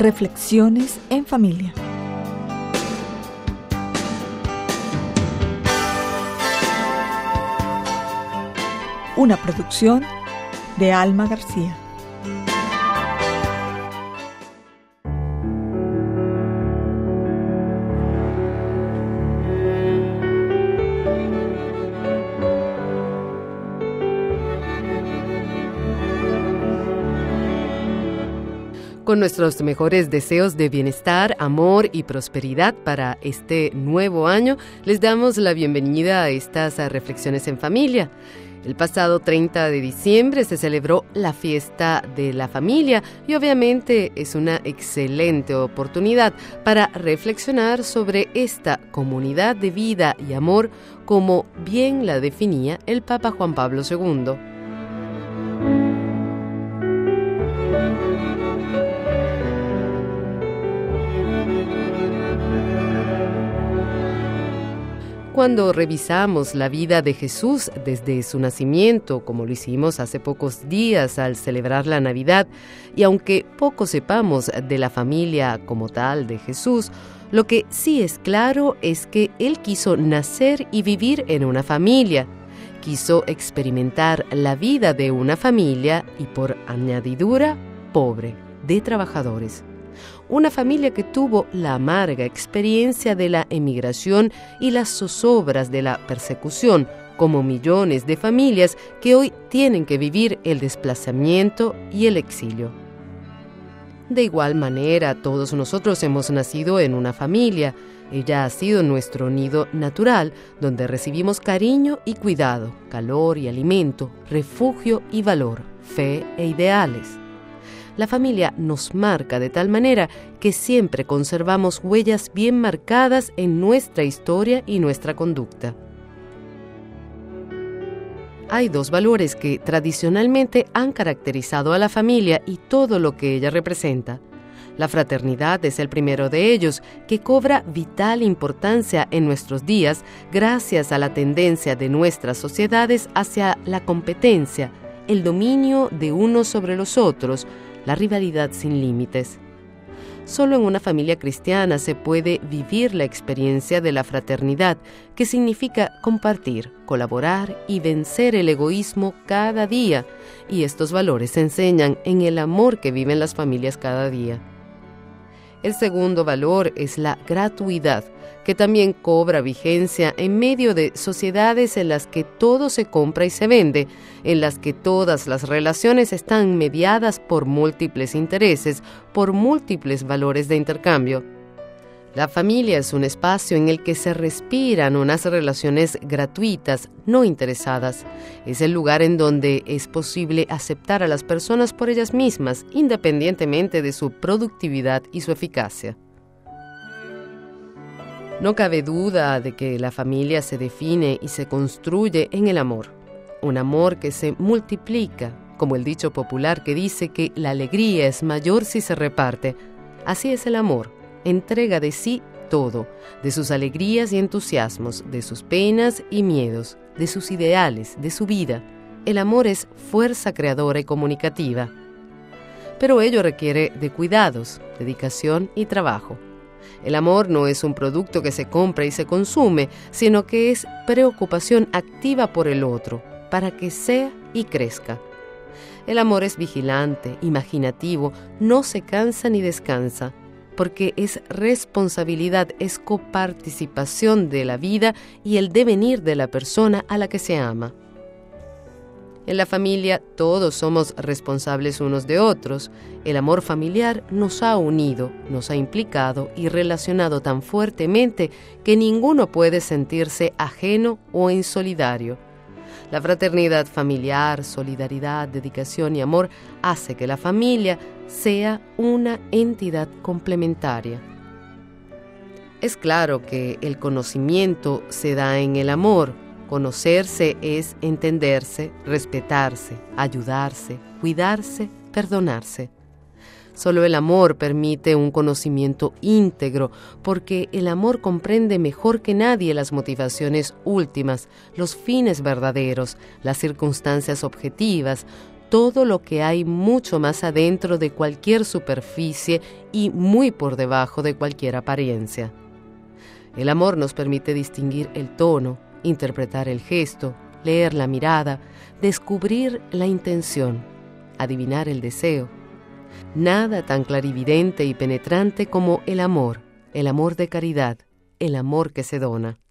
Reflexiones en familia. Una producción de Alma García. Con nuestros mejores deseos de bienestar, amor y prosperidad para este nuevo año, les damos la bienvenida a estas reflexiones en familia. El pasado 30 de diciembre se celebró la fiesta de la familia y obviamente es una excelente oportunidad para reflexionar sobre esta comunidad de vida y amor como bien la definía el Papa Juan Pablo II. Cuando revisamos la vida de Jesús desde su nacimiento, como lo hicimos hace pocos días al celebrar la Navidad, y aunque poco sepamos de la familia como tal de Jesús, lo que sí es claro es que Él quiso nacer y vivir en una familia. Quiso experimentar la vida de una familia y por añadidura, pobre, de trabajadores. Una familia que tuvo la amarga experiencia de la emigración y las zozobras de la persecución, como millones de familias que hoy tienen que vivir el desplazamiento y el exilio. De igual manera, todos nosotros hemos nacido en una familia. Ella ha sido nuestro nido natural, donde recibimos cariño y cuidado, calor y alimento, refugio y valor, fe e ideales. La familia nos marca de tal manera que siempre conservamos huellas bien marcadas en nuestra historia y nuestra conducta. Hay dos valores que tradicionalmente han caracterizado a la familia y todo lo que ella representa. La fraternidad es el primero de ellos, que cobra vital importancia en nuestros días gracias a la tendencia de nuestras sociedades hacia la competencia, el dominio de unos sobre los otros, la rivalidad sin límites. Solo en una familia cristiana se puede vivir la experiencia de la fraternidad, que significa compartir, colaborar y vencer el egoísmo cada día, y estos valores se enseñan en el amor que viven las familias cada día. El segundo valor es la gratuidad, que también cobra vigencia en medio de sociedades en las que todo se compra y se vende, en las que todas las relaciones están mediadas por múltiples intereses, por múltiples valores de intercambio. La familia es un espacio en el que se respiran unas relaciones gratuitas, no interesadas. Es el lugar en donde es posible aceptar a las personas por ellas mismas, independientemente de su productividad y su eficacia. No cabe duda de que la familia se define y se construye en el amor. Un amor que se multiplica, como el dicho popular que dice que la alegría es mayor si se reparte. Así es el amor. Entrega de sí todo, de sus alegrías y entusiasmos, de sus penas y miedos, de sus ideales, de su vida. El amor es fuerza creadora y comunicativa. Pero ello requiere de cuidados, dedicación y trabajo. El amor no es un producto que se compra y se consume, sino que es preocupación activa por el otro, para que sea y crezca. El amor es vigilante, imaginativo, no se cansa ni descansa, porque es responsabilidad, es coparticipación de la vida y el devenir de la persona a la que se ama. En la familia todos somos responsables unos de otros. El amor familiar nos ha unido, nos ha implicado y relacionado tan fuertemente que ninguno puede sentirse ajeno o insolidario. La fraternidad familiar, solidaridad, dedicación y amor hace que la familia sea una entidad complementaria. Es claro que el conocimiento se da en el amor. Conocerse es entenderse, respetarse, ayudarse, cuidarse, perdonarse. Solo el amor permite un conocimiento íntegro, porque el amor comprende mejor que nadie las motivaciones últimas, los fines verdaderos, las circunstancias objetivas, todo lo que hay mucho más adentro de cualquier superficie y muy por debajo de cualquier apariencia. El amor nos permite distinguir el tono, interpretar el gesto, leer la mirada, descubrir la intención, adivinar el deseo. Nada tan clarividente y penetrante como el amor de caridad, el amor que se dona.